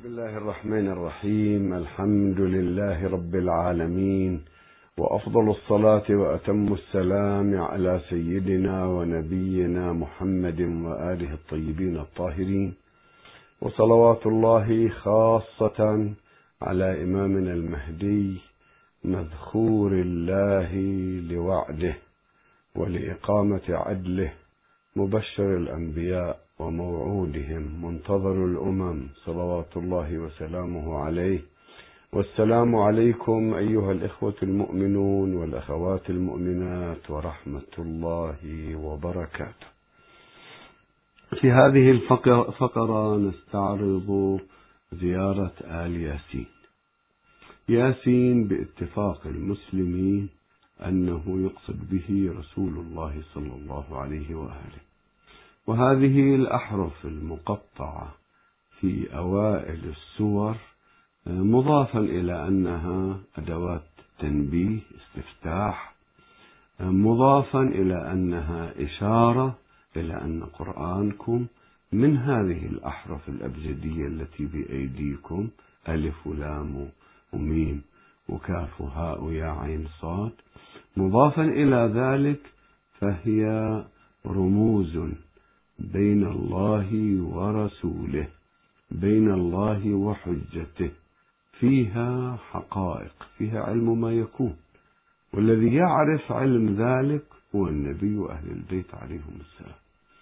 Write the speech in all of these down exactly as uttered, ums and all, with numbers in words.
بسم الله الرحمن الرحيم. الحمد لله رب العالمين، وأفضل الصلاة وأتم السلام على سيدنا ونبينا محمد وآله الطيبين الطاهرين، وصلوات الله خاصة على إمامنا المهدي مذخور الله لوعده ولإقامة عدله، مبشر الأنبياء وموعودهم، منتظر الأمم، صلوات الله وسلامه عليه. والسلام عليكم أيها الإخوة المؤمنون والأخوات المؤمنات ورحمة الله وبركاته. في هذه الفقرة نستعرض زيارة آل ياسين. ياسين باتفاق المسلمين أنه يقصد به رسول الله صلى الله عليه وآله، وهذه الأحرف المقطعة في أوائل السور مضافا إلى أنها أدوات تنبيه استفتاح، مضافا إلى أنها إشارة إلى أن قرآنكم من هذه الأحرف الأبجدية التي بأيديكم، ألف ولام وميم وكاف وهاء ويا عين صاد. مضافا إلى ذلك فهي رموز بين الله ورسوله، بين الله وحجته، فيها حقائق، فيها علم ما يكون، والذي يعرف علم ذلك هو النبي وأهل البيت عليهم السلام.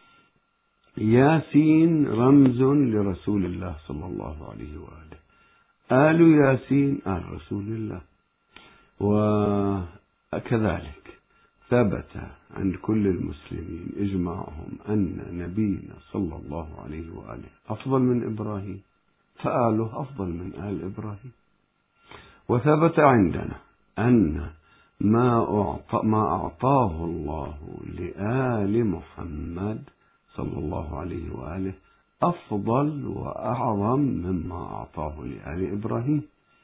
ياسين رمز لرسول الله صلى الله عليه وآله، آل ياسين آل رسول الله. وكذلك ثبت عند كل المسلمين إجماعهم أن نبينا صلى الله عليه وآله أفضل من إبراهيم، فآله أفضل من آل إبراهيم. وثبت عندنا أن ما أعطى ما أعطاه الله لآل محمد صلى الله عليه وآله أفضل وأعظم مما أعطاه لآل إبراهيم.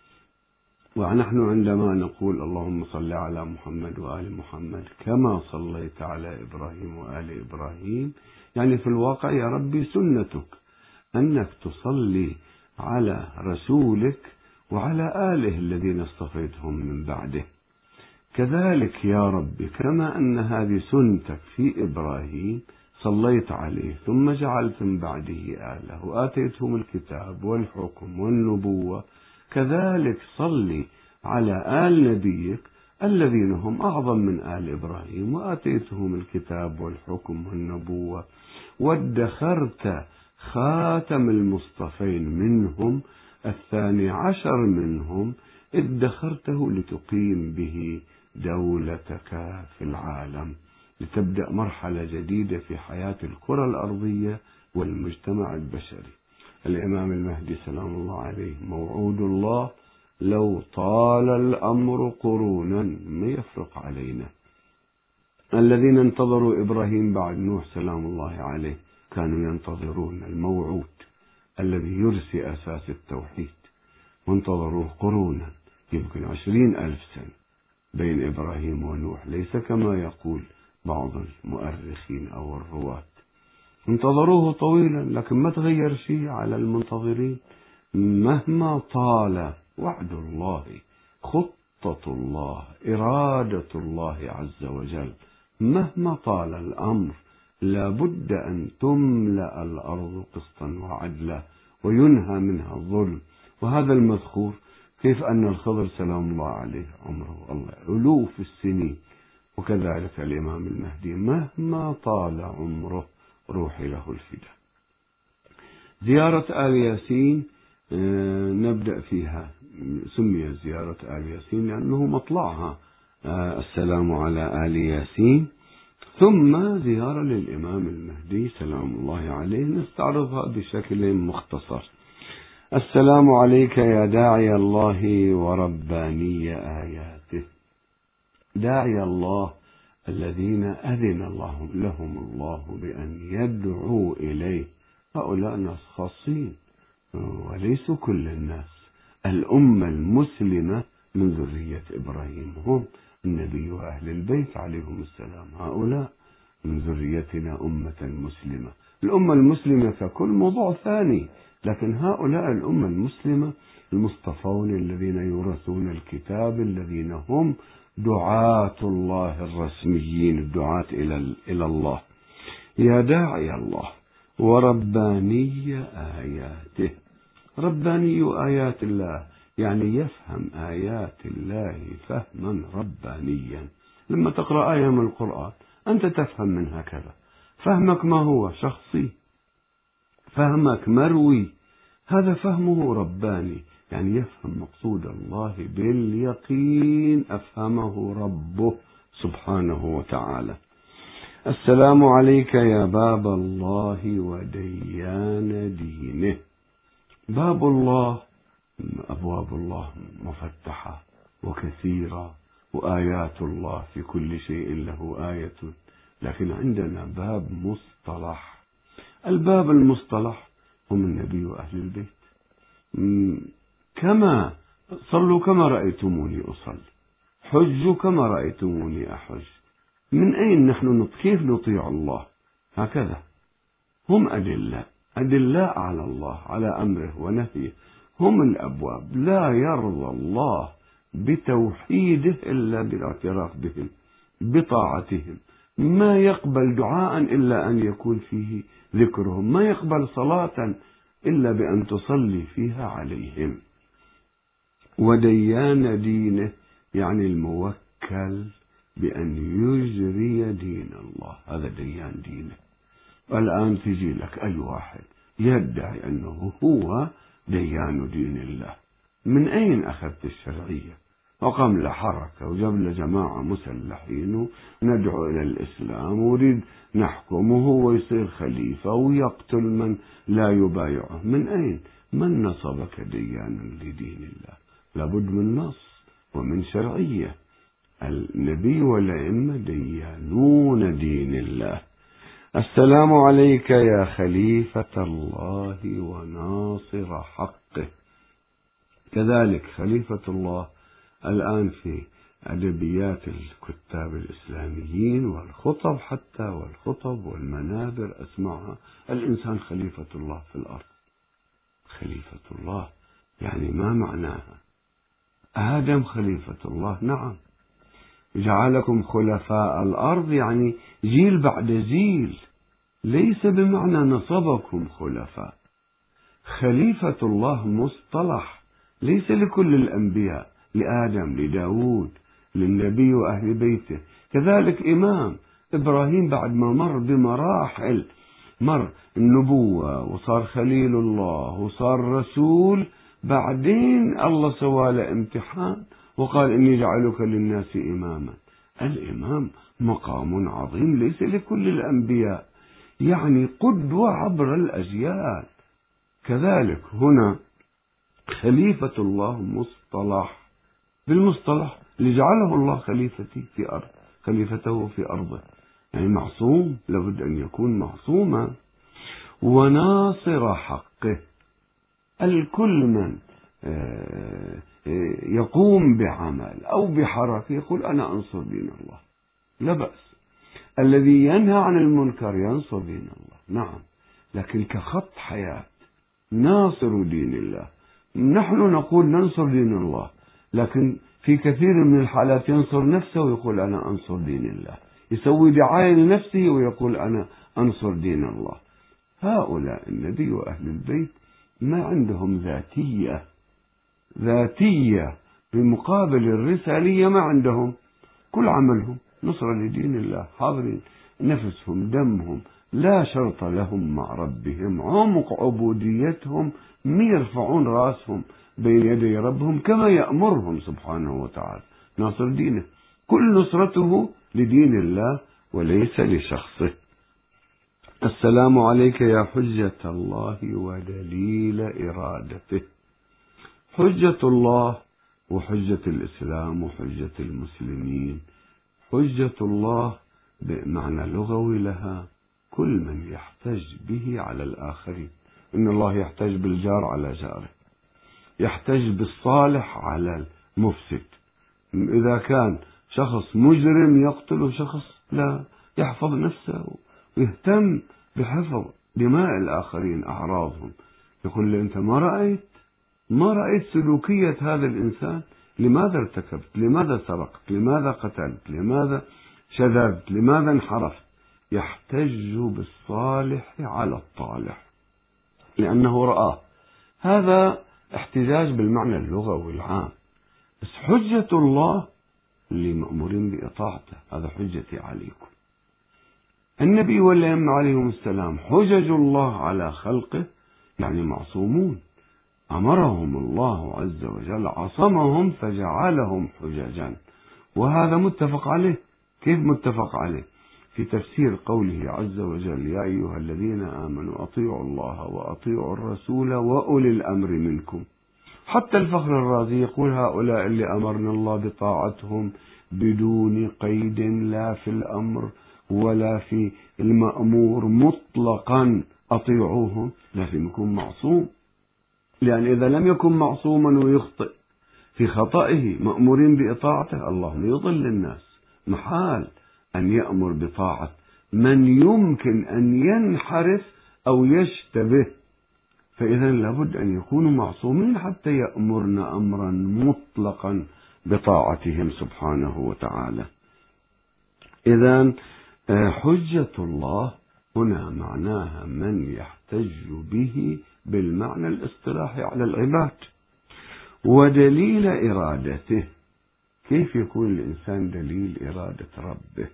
ونحن عندما نقول اللهم صل على محمد وآل محمد كما صليت على إبراهيم وآل إبراهيم، يعني في الواقع يا ربي سنتك أنك تصلي على رسولك وعلى آله الذين اصطفيتهم من بعده. كذلك يا ربي كما أن هذه سنتك في إبراهيم صليت عليه ثم جعلت من بعده آله وآتيتهم الكتاب والحكم والنبوة، كذلك صلي على آل نبيك الذين هم أعظم من آل إبراهيم وآتيتهم الكتاب والحكم والنبوة، وادخرت خاتم المصطفين منهم الثاني عشر منهم، ادخرته لتقيم به دولتك في العالم، لتبدأ مرحلة جديدة في حياة الكرة الأرضية والمجتمع البشري. الإمام المهدي سلام الله عليه موعود الله، لو طال الأمر قرونا ما يفرق علينا. الذين انتظروا إبراهيم بعد نوح سلام الله عليه كانوا ينتظرون الموعود الذي يرسي أساس التوحيد، وانتظروه قرونا يمكن عشرين ألف سنة بين إبراهيم ونوح، ليس كما يقول بعض المؤرخين أو الرواة. انتظروه طويلا لكن ما تغير شيء على المنتظرين. مهما طال وعد الله، خطة الله، إرادة الله عز وجل، مهما طال الأمر لابد أن تملأ الأرض قسطا وعدلا وينهى منها الظلم. وهذا المذكور كيف أن الخضر سلام الله عليه عمره الله ألوف السنين، وكذلك الإمام المهدي مهما طال عمره روحي له الفداء. زيارة آل ياسين نبدأ فيها. سمي زيارة آل ياسين لأنه مطلعها السلام على آل ياسين، ثم زيارة للإمام المهدي سلام الله عليه نستعرضها بشكل مختصر. السلام عليك يا داعي الله ورباني آياته. داعي الله الذين أذن الله لهم الله بأن يدعوا إليه، هؤلاء ناس خاصين وليسوا كل الناس. الأمة المسلمة من ذرية إبراهيم هم النبي وأهل البيت عليهم السلام، هؤلاء من ذريتنا أمة مسلمة. الأمة المسلمة ككل موضوع ثاني، لكن هؤلاء الأمة المسلمة المصطفون الذين يورثون الكتاب، الذين هم دعاة الله الرسميين، الدعاة إلى إلى الله. يا داعي الله ورباني آياته. رباني آيات الله يعني يفهم آيات الله فهما ربانيا. لما تقرأ آية من القرآن أنت تفهم منها كذا، فهمك ما هو شخصي، فهمك مروي، هذا فهمه رباني، يعني يفهم مقصود الله باليقين أفهمه ربه سبحانه وتعالى. السلام عليك يا باب الله وديان دينه. باب الله، أبواب الله مفتحة وكثيرة، وآيات الله في كل شيء له آية، لكن عندنا باب مصطلح. الباب المصطلح هم النبي وأهل البيت. كما صلوا كما رأيتموني أصلي، حجوا كما رأيتموني أحج. من أين نحن كيف نطيع الله؟ هكذا هم أدلة أدلاء على الله، على أمره ونهيه، هم الأبواب. لا يرضى الله بتوحيده إلا بالاعتراف بهم، بطاعتهم. ما يقبل دعاء إلا أن يكون فيه ذكرهم، ما يقبل صلاة إلا بأن تصلي فيها عليهم. وديان دينه يعني الموكل بأن يجري دين الله، هذا ديان دينه. الآن تجي لك أي واحد يدعي أنه هو ديان دين الله، من أين أخذت الشرعية؟ وقام له حركة وجاب له جماعة مسلحين وندعو إلى الإسلام وريد نحكمه ويصير خليفة ويقتل من لا يبايعه. من أين؟ من نصبك ديانا لدين الله؟ لابد من نص ومن شرعية. النبي والأئمة ديانون دين الله. السلام عليك يا خليفة الله وناصر حقه. كذلك خليفة الله الآن في أدبيات الكتاب الإسلاميين والخطب، حتى والخطب والمنابر أسمعها الإنسان خليفة الله في الأرض. خليفة الله يعني ما معناها؟ آدم خليفة الله، نعم. جعلكم خلفاء الأرض يعني جيل بعد جيل، ليس بمعنى نصبكم خلفاء. خليفة الله مصطلح ليس لكل الأنبياء، لآدم، لداود، للنبي وأهل بيته. كذلك إمام إبراهيم بعد ما مر بمراحل، مر النبوة وصار خليل الله وصار رسول، بعدين الله سوى له امتحان وقال إني جعلك للناس إماما. الإمام مقام عظيم ليس لكل الأنبياء، يعني قدوة عبر الأجيال. كذلك هنا خليفة الله مصطلح، بالمصطلح اللي جعله الله خليفتي في أرض، خليفته في أرضه، يعني معصوم، لابد أن يكون معصوما. وناصر حقه، الكل من يقوم بعمل أو بحركة يقول أنا أنصر دين الله، لا بأس. الذي ينهى عن المنكر ينصر دين الله، نعم، لكن كخط حياة ناصر دين الله. نحن نقول ننصر دين الله، لكن في كثير من الحالات ينصر نفسه ويقول أنا أنصر دين الله، يسوي دعاية لنفسه ويقول أنا أنصر دين الله. هؤلاء النبي وأهل البيت ما عندهم ذاتية، ذاتية بمقابل الرسالية ما عندهم. كل عملهم نصرة لدين الله، حاضرين نفسهم دمهم، لا شرط لهم مع ربهم، عمق عبوديتهم يرفعون راسهم بين يدي ربهم كما يأمرهم سبحانه وتعالى. ناصر دينه، كل نصرته لدين الله وليس لشخصه. السلام عليك يا حجة الله ودليل إرادته. حجة الله وحجة الإسلام وحجة المسلمين. حجة الله بمعنى لغوي لها كل من يحتج به على الآخرين. إن الله يحتج بالجار على جاره، يحتج بالصالح على المفسد. إذا كان شخص مجرم يقتل شخص لا يحفظ نفسه ويهتم بحفظ دماء الآخرين، أعراضهم. يقول له أنت ما رأيت ما رأيت سلوكية هذا الإنسان؟ لماذا ارتكبت؟ لماذا سرقت؟ لماذا قتلت؟ لماذا شذبت؟ لماذا انحرفت؟ يحتج بالصالح على الطالح لأنه رآه. هذا احتجاج بالمعنى اللغوي العام. بس حجة الله اللي مأمورين بإطاعته، هذا حجتي عليكم. النبي والأئمة عليهم السلام حجج الله على خلقه، يعني معصومون، أمرهم الله عز وجل، عصمهم فجعلهم حججا، وهذا متفق عليه. كيف متفق عليه؟ في تفسير قوله عز وجل: يا أيها الذين آمنوا أطيعوا الله وأطيعوا الرسول وأولي الأمر منكم. حتى الفخر الرازي يقول: هؤلاء اللي أمرنا الله بطاعتهم بدون قيد، لا في الأمر ولا في المأمور، مطلقا أطيعوهم. لازم يكون معصوم، لأن إذا لم يكن معصوما ويخطئ في خطئه مأمورين بإطاعته، الله لا يضل الناس. محال أن يأمر بطاعة من يمكن أن ينحرف أو يشتبه، فإذا لابد أن يكونوا معصومين حتى يأمرنا أمرا مطلقا بطاعتهم سبحانه وتعالى. إذا حجة الله هنا معناها من يحتج به بالمعنى الاصطلاحي على العباد. ودليل إرادته، كيف يكون الإنسان دليل إرادة ربه؟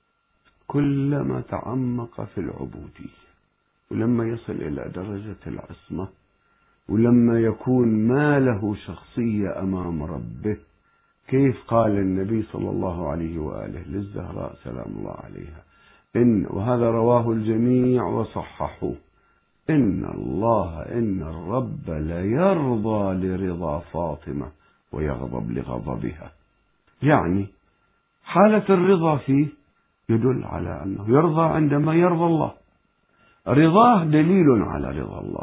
كلما تعمق في العبودية، ولما يصل إلى درجة العصمة، ولما يكون ما له شخصية أمام ربه. كيف قال النبي صلى الله عليه وآله للزهراء سلام الله عليها، إن وهذا رواه الجميع وصححوه: إن الله إن الرب لا يرضى لرضا فاطمة ويغضب لغضبها. يعني حالة الرضا فيه يدل على أنه يرضى عندما يرضى الله. رضاه دليل على رضا الله.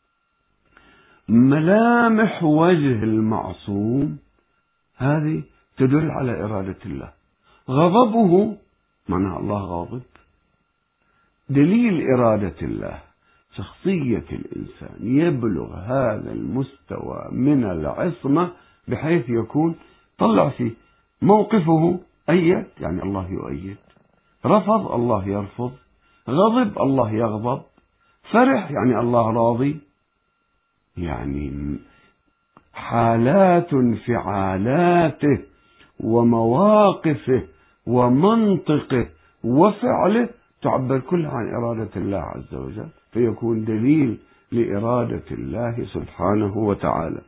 ملامح وجه المعصوم هذه تدل على إرادة الله. غضبه معناه الله غاضب، دليل إرادة الله. شخصية الإنسان يبلغ هذا المستوى من العصمة بحيث يكون طلع فيه موقفه أيد، يعني الله يؤيد، رفض الله يرفض، غضب الله يغضب، فرح يعني الله راضي. يعني حالات انفعالاته ومواقفه ومنطقه وفعله تعبر كلها عن إرادة الله عز وجل، فيكون دليل لإرادة الله سبحانه وتعالى.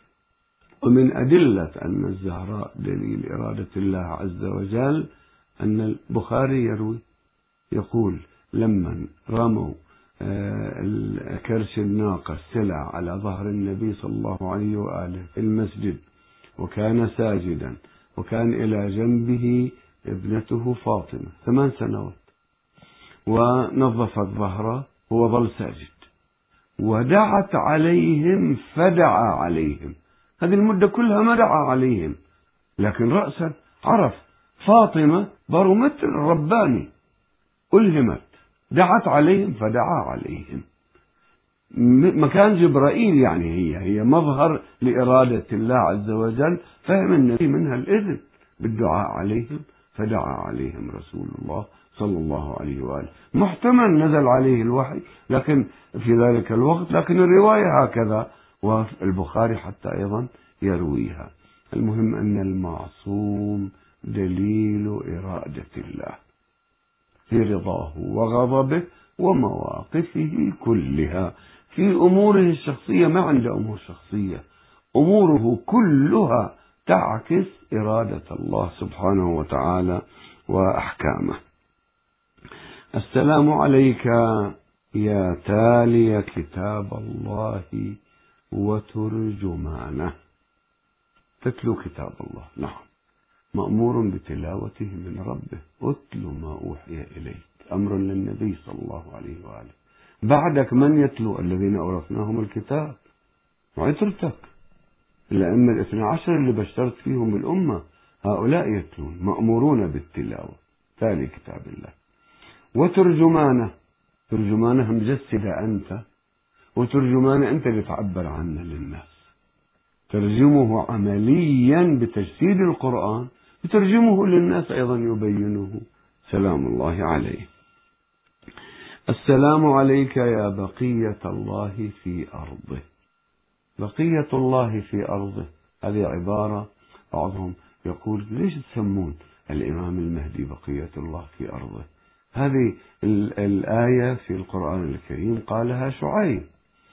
ومن أدلة أن الزهراء دليل إرادة الله عز وجل أن البخاري يروي يقول: لما رموا كرش الناقة السلع على ظهر النبي صلى الله عليه وآله في المسجد، وكان ساجدا، وكان إلى جنبه ابنته فاطمة ثمان سنوات، ونظفت ظهره هو ظل ساجد، ودعت عليهم فدعا عليهم. هذه المدة كلها ما دعا عليهم، لكن رأسا عرف فاطمة برومتر رباني، ألهمت، دعت عليهم فدعا عليهم. مكان جبرائيل، يعني هي هي مظهر لإرادة الله عز وجل. فهم النبي منها الإذن بالدعاء عليهم، فدعا عليهم رسول الله صلى الله عليه وآله. محتمل نزل عليه الوحي لكن في ذلك الوقت، لكن الرواية هكذا، والبخاري حتى أيضا يرويها. المهم أن المعصوم دليل إرادة الله في رضاه وغضبه ومواقفه كلها. في أموره الشخصية ما عنده أمور شخصية، أموره كلها تعكس إرادة الله سبحانه وتعالى وأحكامه. السلام عليك يا تالي كتاب الله وترجمانه. تتلو كتاب الله، نعم، مأمور بتلاوته من ربه. أتل ما أوحي إليك، أمر للنبي صلى الله عليه وآله. بعدك من يتلو؟ الذين أورثناهم الكتاب، وعترتك الأئمة الاثنى عشر اللي بشرت فيهم الأمة، هؤلاء يتلون، مأمورون بالتلاوة، تالي كتاب الله. وترجمانه، ترجمانها مجسدة أنت، وترجمانه أنت اللي تعبر عنه للناس. ترجمه عمليا بتجسيد القرآن، وترجمه للناس أيضا يبينه. سلام الله عليه. السلام عليك يا بقية الله في أرضه. بقية الله في أرضه هذه عبارة بعضهم يقول ليش تسمون الإمام المهدي بقية الله في أرضه؟ هذه الآية في القرآن الكريم قالها شعيب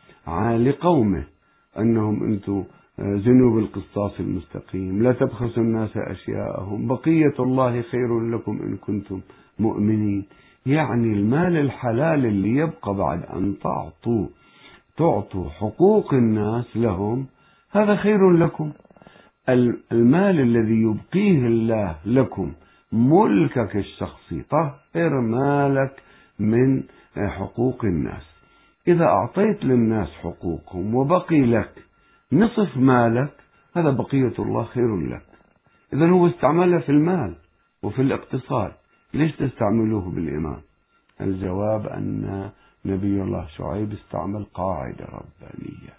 لقومه أنهم أنتم زنوا بالقسطاس المستقيم، لا تبخسوا الناس أشياءهم، بقية الله خير لكم إن كنتم مؤمنين. يعني المال الحلال اللي يبقى بعد أن تعطوا تعطوا حقوق الناس لهم هذا خير لكم. المال الذي يبقيه الله لكم ملكك الشخصي، طهر مالك من حقوق الناس. إذا أعطيت للناس حقوقهم وبقي لك نصف مالك هذا بقية الله خير لك. إذا هو استعملها في المال وفي الاقتصاد، ليش تستعملوه بالإمام؟ الجواب أن نبي الله شعيب استعمل قاعدة ربانية: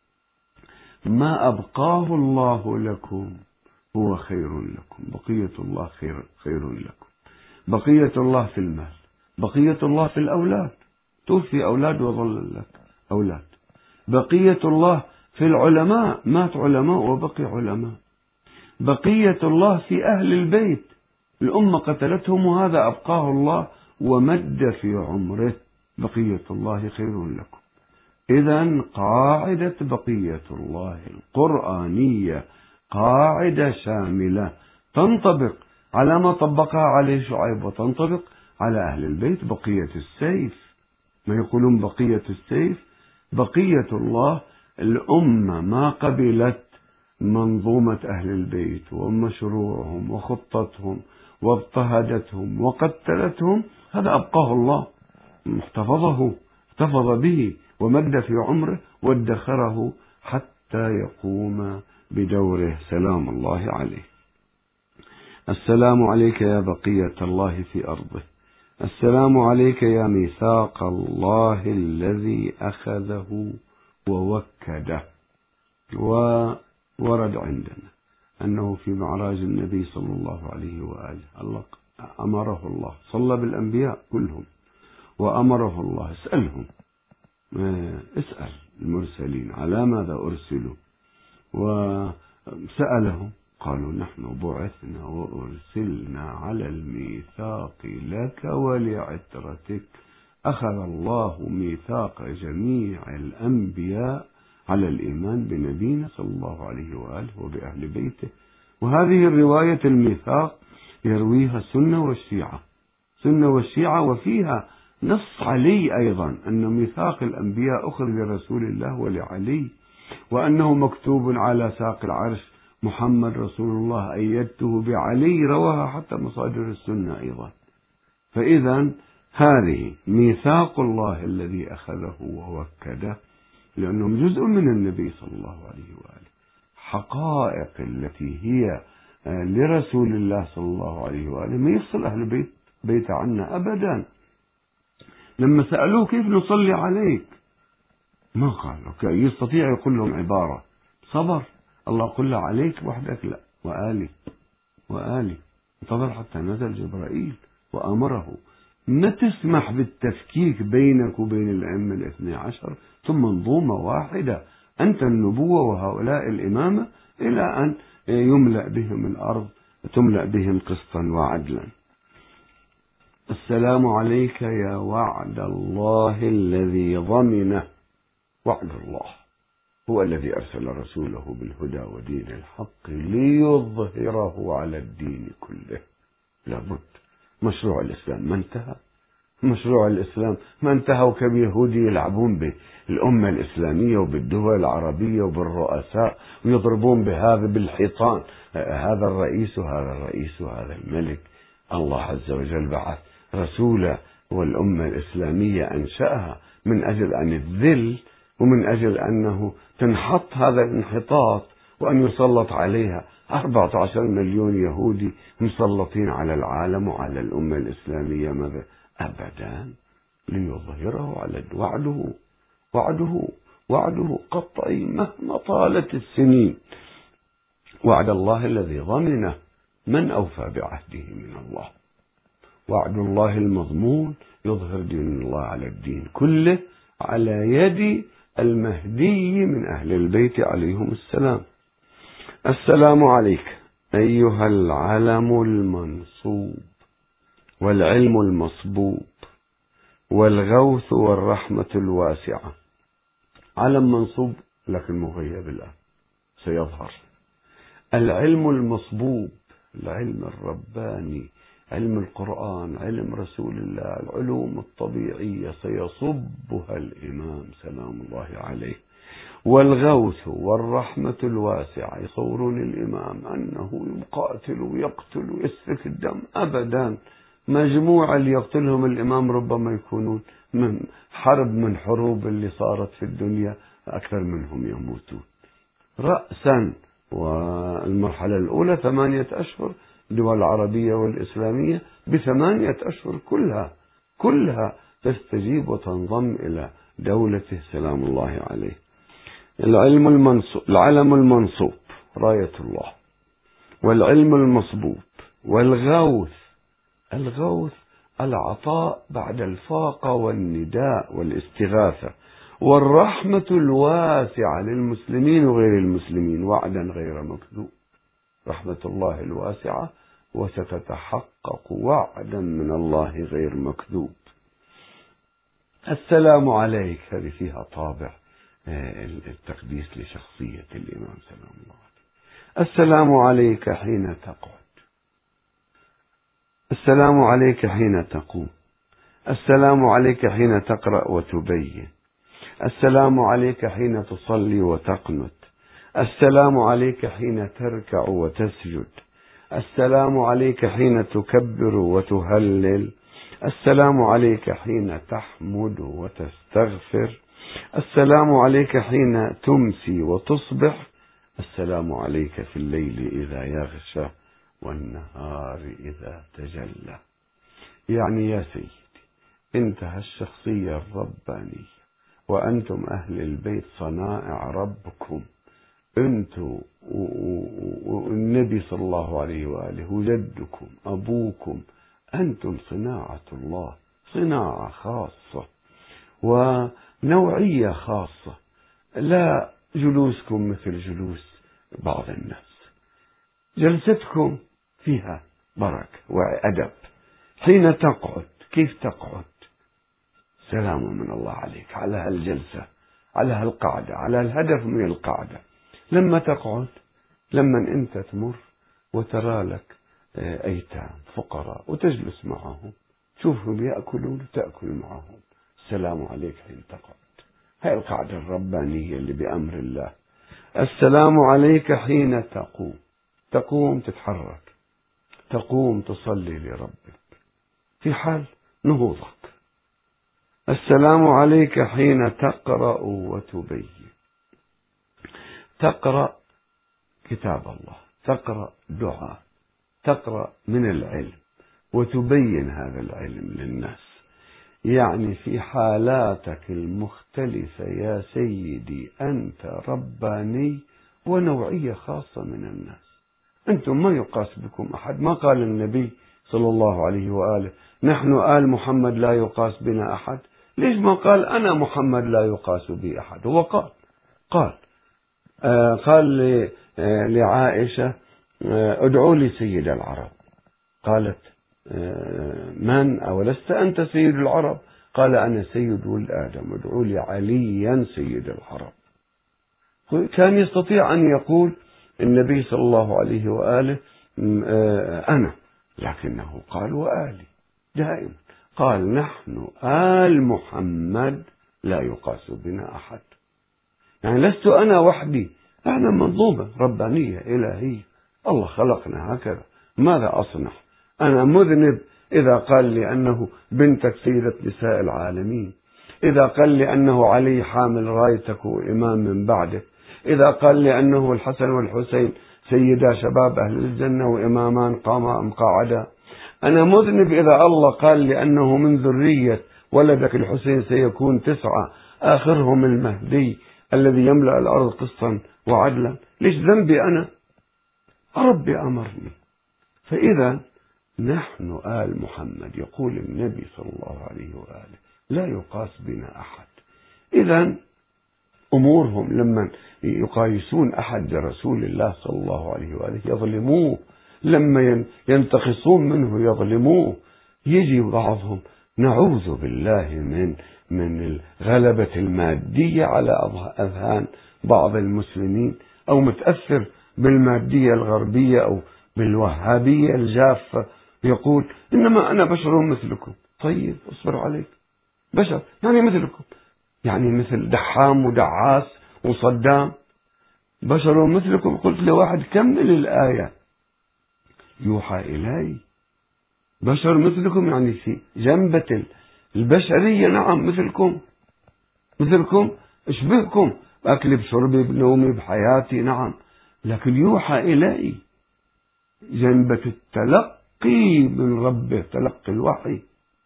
ما أبقاه الله لكم هو خير لكم، بقية الله خير, خير لكم. بقية الله في المال، بقية الله في الأولاد، توفي أولاد وظل لك أولاد. بقية الله في العلماء، مات علماء وبقي علماء. بقية الله في أهل البيت، الأمة قتلتهم وهذا أبقاه الله ومد في عمره، بقية الله خير لكم. إذن قاعدة بقية الله القرآنية قاعدة شاملة تنطبق على ما طبقها عليه شعيب، وتنطبق على أهل البيت. بقية السيف، ما يقولون بقية السيف، بقية الله الأمة ما قبلت منظومة أهل البيت ومشروعهم وخطتهم واضطهدتهم وقتلتهم، هذا أبقاه الله، احتفظه احتفظ به ومد في عمره وادخره حتى يقوم بدوره. سلام الله عليه. السلام عليك يا بقية الله في أرضه. السلام عليك يا ميثاق الله الذي أخذه ووكده. وورد عندنا أنه في معراج النبي صلى الله عليه وآله الله أمره الله، صلى بالأنبياء كلهم وأمره الله اسألهم، اسأل المرسلين على ماذا أرسلوا، وسألهم قالوا نحن بعثنا وأرسلنا على الميثاق لك ولعترتك. أخذ الله ميثاق جميع الأنبياء على الإيمان بنبينا صلى الله عليه وآله وبأهل بيته. وهذه الرواية الميثاق يرويها السنة والشيعة، سنة والشيعة، وفيها نص علي أيضا أن ميثاق الأنبياء أخذ لرسول الله ولعلي، وأنه مكتوب على ساق العرش محمد رسول الله أيدته بعلي، رواها حتى مصادر السنة أيضا. فإذا هذه ميثاق الله الذي أخذه ووكده، لأنهم جزء من النبي صلى الله عليه وآله. حقائق التي هي لرسول الله صلى الله عليه وآله ما يفصل أهل بيت بيت عنا أبدا. لما سألوه كيف نصلي عليك ما قال يستطيع يقول لهم عبارة، صبر، الله قل عليك وحدك لا، وآلي وآلي انتظر حتى نزل جبرائيل وأمره. ما تسمح بالتفكيك بينك وبين الأئمة الاثني عشر، ثم منظومة واحدة، أنت النبوة وهؤلاء الإمامة، إلى أن يملأ بهم الأرض تملأ بهم قسطا وعدلا. السلام عليك يا وعد الله الذي ضمنه. وعد الله هو الذي أرسل رسوله بالهدى ودين الحق ليظهره على الدين كله. لابد. مشروع الإسلام ما انتهى، مشروع الإسلام ما انتهى، وكم يهودي يلعبون بالأمة الإسلامية وبالدول العربية وبالرؤساء ويضربون بهذا بالحيطان، هذا الرئيس وهذا الرئيس وهذا الملك. الله عز وجل بعث رسوله والأمة الإسلامية أنشأها من أجل أن الذل، ومن أجل أنه تنحط هذا الانحطاط، وأن يسلط عليها أربعة عشر مليون يهودي مسلطين على العالم وعلى الأمة الإسلامية. ماذا؟ أبدا. ليظهره على وعده وعده وعده قطعي مهما طالت السنين. وعد الله الذي ضمنه من أوفى بعهده من الله. وعد الله المضمون يظهر دين الله على الدين كله على يد المهدي من أهل البيت عليهم السلام. السلام عليك أيها العلم المنصوب والعلم المصبوب والغوث والرحمة الواسعة. علم منصوب لكن مغيب الآن سيظهر. العلم المصبوب العلم الرباني، علم القرآن، علم رسول الله، العلوم الطبيعية سيصبها الإمام سلام الله عليه. والغوث والرحمة الواسعة يصورون الإمام أنه يقاتل ويقتل ويسفك الدم أبدا. مجموعة اللي يقتلهم الإمام ربما يكونون من حرب من حروب اللي صارت في الدنيا أكثر منهم يموتون رأسا. والمرحلة الأولى ثمانية أشهر، الدول العربية والإسلامية بثمانية أشهر كلها كلها تستجيب وتنضم إلى دولته سلام الله عليه. العلم المنصوب العلم المنصوب راية الله، والعلم المصبوب، والغوث الغوث العطاء بعد الفاقة والنداء والاستغاثة، والرحمة الواسعة للمسلمين وغير المسلمين وعدا غير مكذوب. رحمة الله الواسعة وستتحقق وعدا من الله غير مكذوب. السلام عليك هذه فيها طابع التقديس لشخصية الإمام سلام الله عليه. السلام عليك حين تقعد، السلام عليك حين تقوم، السلام عليك حين تقرأ وتبين، السلام عليك حين تصلي وتقنت، السلام عليك حين تركع وتسجد، السلام عليك حين تكبر وتهلل، السلام عليك حين تحمد وتستغفر، السلام عليك حين تمسي وتصبح، السلام عليك في الليل إذا يغشى والنهار إذا تجلى. يعني يا سيدي انتهى الشخصية الربانية، وأنتم أهل البيت صنائع ربكم، أنتم والنبي صلى الله عليه وآله وجدكم أبوكم، أنتم صناعة الله، صناعة خاصة ونوعية خاصة، لا جلوسكم مثل جلوس بعض الناس. جلستكم فيها بركة وأدب. حين تقعد كيف تقعد؟ سلام من الله عليك على هالجلسة، على هالقعدة، على الهدف من القعدة. لما تقعد، لما أنت تمر وترى لك أيتام فقراء وتجلس معهم، تشوفهم يأكلون وتأكل معهم، السلام عليك حين تقعد. هاي القعدة الربانية اللي بأمر الله. السلام عليك حين تقوم، تقوم تتحرك، تقوم تصلي لربك في حال نهوضك. السلام عليك حين تقرأ وتبين، تقرأ كتاب الله، تقرأ دعاء، تقرأ من العلم وتبين هذا العلم للناس. يعني في حالاتك المختلفة يا سيدي أنت رباني ونوعية خاصة من الناس. أنتم ما يقاس بكم أحد. ما قال النبي صلى الله عليه وآله نحن آل محمد لا يقاس بنا أحد؟ ليش ما قال أنا محمد لا يقاس بي أحد؟ هو قال قال آه قال لعائشة آه ادعوا لي سيد العرب. قالت آه من أولست أنت سيد العرب؟ قال أنا سيد ولد آدم، ادعوا لي عليا سيد العرب. كان يستطيع أن يقول النبي صلى الله عليه وآله آه أنا، لكنه قال وآلي دائما. قال نحن آل محمد لا يقاس بنا أحد. يعني لست أنا وحدي، أنا منظومة ربانية إلهية، الله خلقنا هكذا. ماذا أصنع؟ أنا مذنب إذا قال لي أنه بنتك سيدة نساء العالمين، إذا قال لي أنه علي حامل رايتك وإمام من بعدك، إذا قال لي أنه الحسن والحسين سيدا شباب أهل الجنة وإمامان قاما أم قاعدا. أنا مذنب إذا الله قال لي أنه من ذرية ولدك الحسين سيكون تسعة آخرهم المهدي الذي يملأ الأرض قسطا وعدلا. ليش ذنبي أنا؟ ربي أمرني. فإذا نحن آل محمد، يقول النبي صلى الله عليه وآله، لا يقاس بنا أحد. إذا أمورهم لما يقايسون أحد برسول الله صلى الله عليه وآله يظلموه، لما ينتقصون منه يظلموه. يجي بعضهم، نعوذ بالله من من الغلبة المادية على أذهان بعض المسلمين، أو متأثر بالمادية الغربية أو بالوهابية الجافة، يقول إنما أنا بشر مثلكم. طيب اصبر عليك، بشر يعني مثلكم، يعني مثل دحام ودعاس وصدام، بشر مثلكم. قلت لواحد كمل الآية، يوحى إلي بشر مثلكم، يعني في جنبة البشرية نعم مثلكم، مثلكم اشبهكم بأكلي بشربي بنومي بحياتي، نعم، لكن يوحى إلي جنبة التلقي من ربه، تلقي الوحي،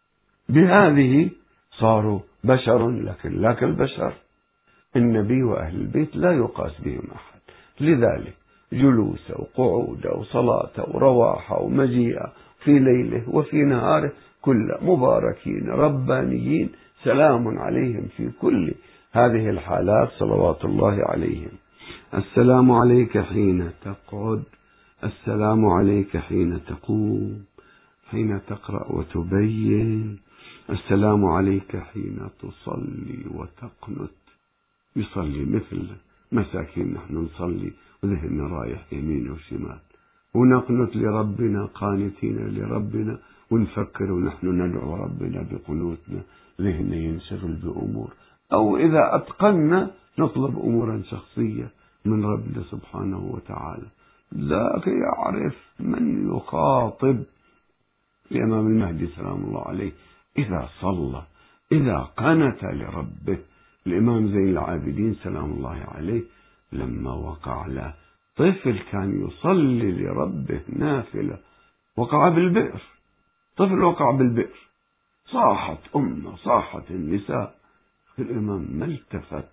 بهذه صاروا بشر لكن لا كالبشر. النبي وأهل البيت لا يقاس بهم أحد. لذلك جلوسه وقعوده وصلاته ورواحه ومجيئه في ليله وفي نهاره كل مباركين ربانيين، سلام عليهم في كل هذه الحالات صلوات الله عليهم. السلام عليك حين تقعد، السلام عليك حين تقوم، حين تقرأ وتبين، السلام عليك حين تصلي وتقنت. يصلي مثل مساكين نحن نصلي وذهننا رايح يمين وشمال، ونقنت لربنا قانتين لربنا، ونفكر ونحن ندعو ربنا بقنوتنا، ذهننا ينشغل بأمور، أو إذا أتقنا نطلب أمورا شخصية من ربنا سبحانه وتعالى. ذاك يعرف من يخاطب الإمام المهدي سلام الله عليه إذا صلى، إذا قنت لربه. الإمام زين العابدين سلام الله عليه لما وقع له طفل كان يصلي لربه نافلة، وقع بالبئر، طفل وقع بالبئر، صاحت أمه، صاحت النساء، الإمام ما التفت،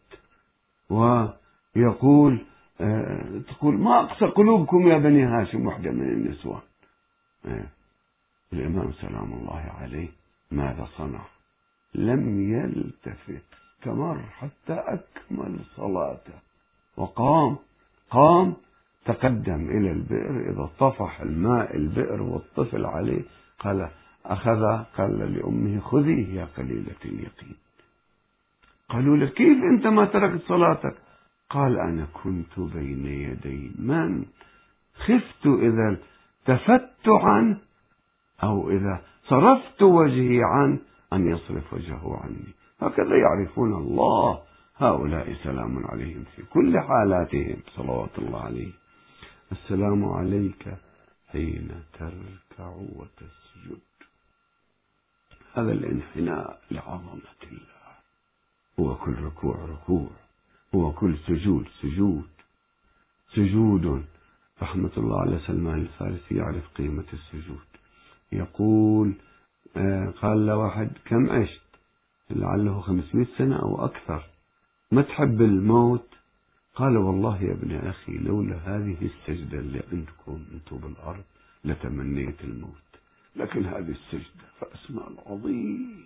ويقول آه تقول ما أقسى قلوبكم يا بني هاشم، وحدة من النسوان. آه الإمام سلام الله عليه ماذا صنع؟ لم يلتفت، استمر حتى أكمل صلاته، وقام قام تقدم إلى البئر، إذا طفح الماء البئر والطفل عليه قال أخذ قال لأمه خذيه يا قليلة اليقين. قالوا له كيف أنت ما تركت صلاتك؟ قال أنا كنت بين يدي من خفت إذا التفت عنه أو إذا صرفت وجهي عنه أن يصرف وجهه عني. هكذا يعرفون الله هؤلاء، سلام عليهم في كل حالاتهم صلوات الله عليه. السلام عليك حين تركع وتسجد، هذا الانحناء لعظمة الله، هو كل ركوع ركوع، هو كل سجود سجود سجود. رحمة الله على سلمان الفارسي يعرف قيمة السجود، يقول آه قال له واحد كم عشت؟ لعله خمسمائة سنة أو أكثر، ما تحب الموت؟ قال والله يا ابن أخي لولا هذه السجدة اللي عندكم أنتم بالأرض لتمنيت الموت، لكن هذه السجدة فاسمها العظيم.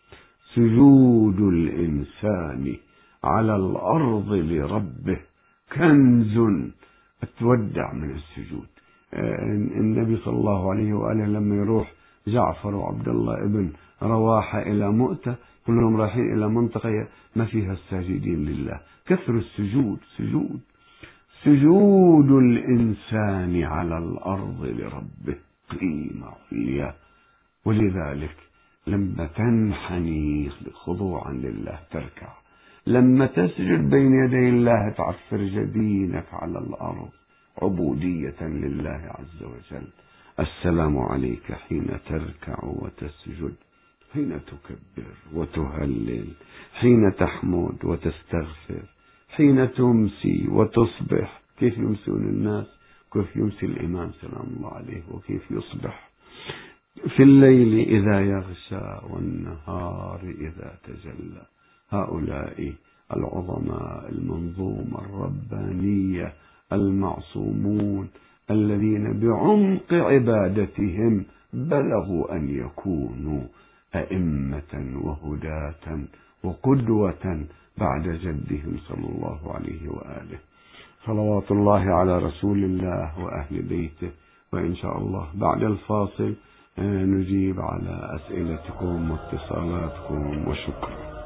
سجود الإنسان على الأرض لربه كنز أتودع من السجود. النبي صلى الله عليه وآله لما يروح جعفر وعبد الله ابن رواحة إلى مؤتة، كلهم رايحين إلى منطقة ما فيها الساجدين لله، كثر السجود سجود سجود الإنسان على الأرض لربه قيمة عليا. ولذلك لما تنحني خضوعا لله تركع، لما تسجد بين يدي الله تعفر جبينك على الأرض عبودية لله عز وجل. السلام عليك حين تركع وتسجد، حين تكبر وتهلل، حين تحمد وتستغفر، حين تمسي وتصبح. كيف يمسون الناس؟ كيف يمسي الإمام سلام الله عليه وكيف يصبح؟ في الليل إذا يغشى والنهار إذا تجلى. هؤلاء العظماء المنظومة الربانية المعصومون الذين بعمق عبادتهم بلغوا أن يكونوا أئمة وهداة وقدوة بعد جدهم صلى الله عليه وآله. صلوات الله على رسول الله وأهل بيته. وإن شاء الله بعد الفاصل نجيب على أسئلتكم واتصالاتكم، وشكرا.